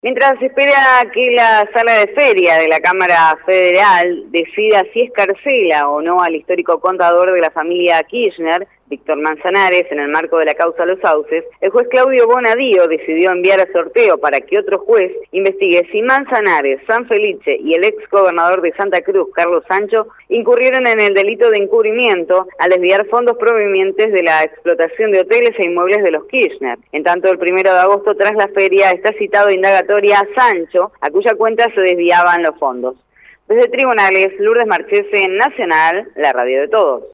Mientras se espera que la sala de feria de la Cámara Federal decida si escarcela o no al histórico contador de la familia Kirchner, Víctor Manzanares, en el marco de la causa Los Sauces, el juez Claudio Bonadío decidió enviar a sorteo para que otro juez investigue si Manzanares, Sanfelice y el ex gobernador de Santa Cruz, Carlos Sancho, incurrieron en el delito de encubrimiento al desviar fondos provenientes de la explotación de hoteles e inmuebles de los Kirchner. En tanto, el 1 de agosto, tras la feria, está citado indagatoria a Sancho, a cuya cuenta se desviaban los fondos. Desde Tribunales, Lourdes Marchese, Nacional, la radio de todos.